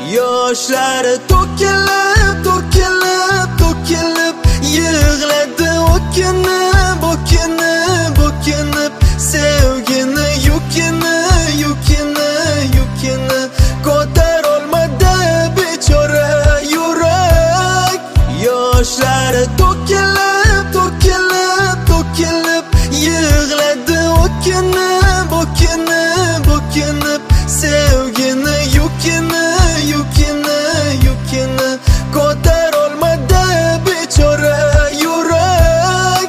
Yoshlari to'kilib, to'kilib, to'kilib yig'ladi o'kinib, o'kinib, o'kinib sevgini yukini, yukini, yukini ko'tarolmadi bechora yurak. Yoshlari to'kilib, to'kilib, to'kilib yig'ladi o'kinib, o'kinib, o'kinib sevgini yukini, yukini, yukini ko'tarolmadi bechora yurak.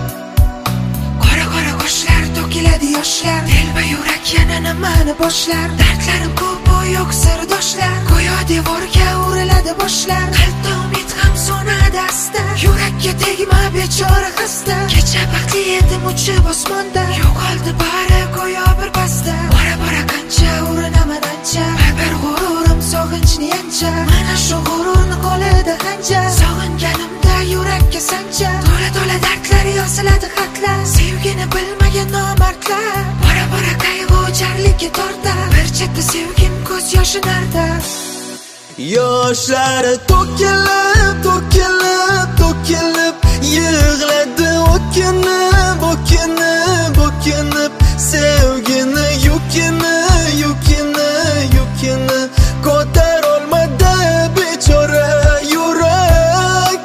Qora qoshlar to'kiladi yoshlar, telba yurak yana nimani boshlar. Dardlarim ko'p u yo'q sirdoshlar, go'yo devorga uriladi boshlar. Qalbda umid ham so'nadi asta, yurakka tegma bechora xasta. Kecha baxtli edim uchib osmonda, yo'qoldi bari go'yo bir pasda. Bora qancha urinaman ancha, bir g'ururim sog'inchni yancha. Mana shu g'ururni qo'lida qancha, sog'inganimda yurakka sancha. To'la dardlar yoziladi xatlar, sevgini bilmagan nomardlar. Bora qayg'u jarlikka tortar, bir chetda sevgim ko'z yoshi narda. Yoshlari to'kilib, to'kilib, to'kilib yig'ladi o'kinib, o'kinib, o'kinib sevgini yukini, yukini, yukini ko'tarolmadi bechora yurak.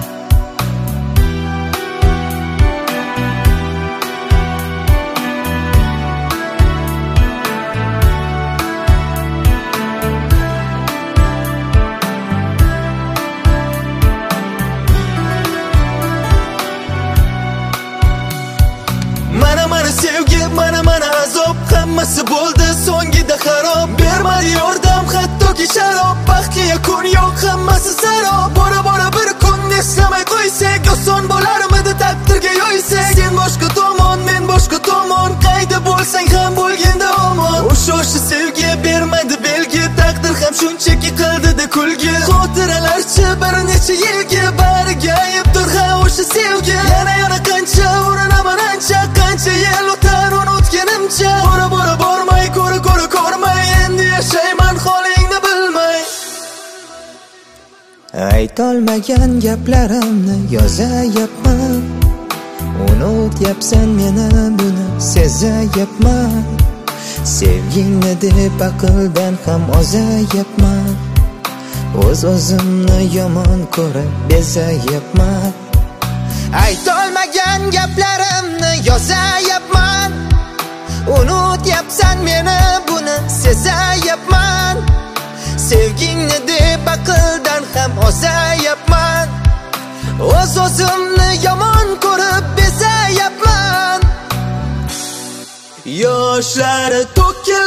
Mana sevgi, mana azob, hammasi bo'ldi so'ngida xarob. Bermadi yordam hattoki sharob, baxtga yakun yo'q, hammasi sarob. Bora bir kun eslamay qo'ysak, oson bo'larmidi taqdirga yo'ysak. Sen boshqa tomon, men boshqa tomon, qayda bo'lsang ham bo'lganda omon. O'sha sevgi bermadi belgi, taqdir ham shunchaki qildida kulgi. Xotiralarcha bir necha yilga bariga ayibdir ha o'sha sevgi. Yana qancha urinaman ancha, qancha yil o'tar unutganimcha. Bora bormay, ko'rmay, endi yashayman holingni bilmay. Aytolmagan gaplarimni yozayapman, unutyapsan meni buni sezayapman. Sevgingni deb aqldan ham ozayapman, o'zimni yomon ko'rib bezayapman. Aytolmagan gaplarimni yozayapman, unutyapsan meni buni sezayapman. Sevgingni deb aqldan ham ozayapman, o'zimni yomon ko'rib bezayapman. Yoshlari to'kilib